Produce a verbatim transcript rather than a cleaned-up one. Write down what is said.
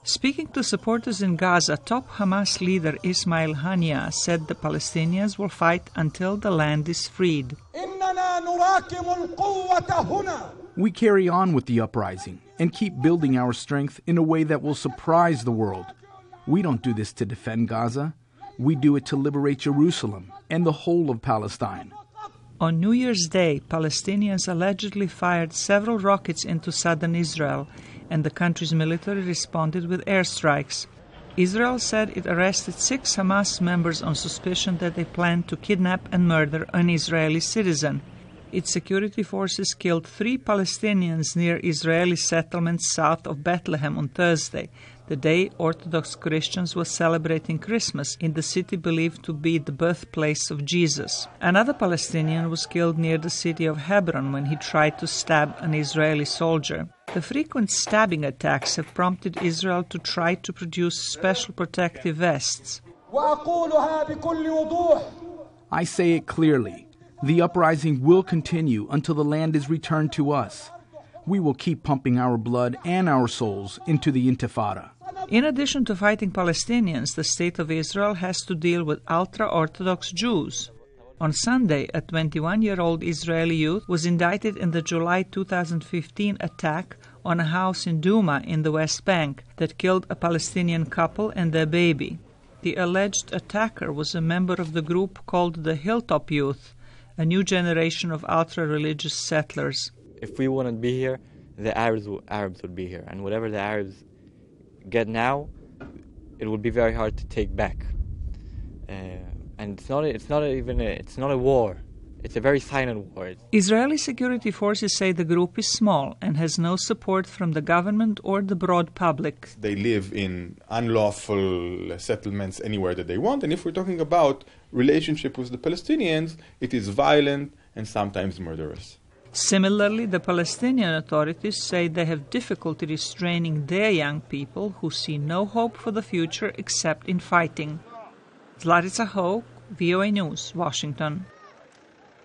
Speaking to supporters in Gaza, top Hamas leader Ismail Haniyeh said the Palestinians will fight until the land is freed. We carry on with the uprising and keep building our strength in a way that will surprise the world. We don't do this to defend Gaza. We do it to liberate Jerusalem and the whole of Palestine. On New Year's Day, Palestinians allegedly fired several rockets into southern Israel, and the country's military responded with airstrikes. Israel said it arrested six Hamas members on suspicion that they planned to kidnap and murder an Israeli citizen. Its security forces killed three Palestinians near Israeli settlements south of Bethlehem on Thursday, the day Orthodox Christians were celebrating Christmas in the city believed to be the birthplace of Jesus. Another Palestinian was killed near the city of Hebron when he tried to stab an Israeli soldier. The frequent stabbing attacks have prompted Israel to try to produce special protective vests. I say it clearly. The uprising will continue until the land is returned to us. We will keep pumping our blood and our souls into the Intifada. In addition to fighting Palestinians, the State of Israel has to deal with ultra-Orthodox Jews. On Sunday, a twenty-one-year-old Israeli youth was indicted in the July two thousand fifteen attack on a house in Douma in the West Bank that killed a Palestinian couple and their baby. The alleged attacker was a member of the group called the Hilltop Youth, a new generation of ultra-religious settlers. If we wouldn't be here, the Arabs, Arabs would be here. And whatever the Arabs get now, it would be very hard to take back. Uh, and it's not, it's not even a, it's not a war. It's a very silent war. Israeli security forces say the group is small and has no support from the government or the broad public. They live in unlawful settlements anywhere that they want. And if we're talking about relationship with the Palestinians, it is violent and sometimes murderous. Similarly, the Palestinian authorities say they have difficulty restraining their young people who see no hope for the future except in fighting. Zlatica Hoke, V O A News, Washington.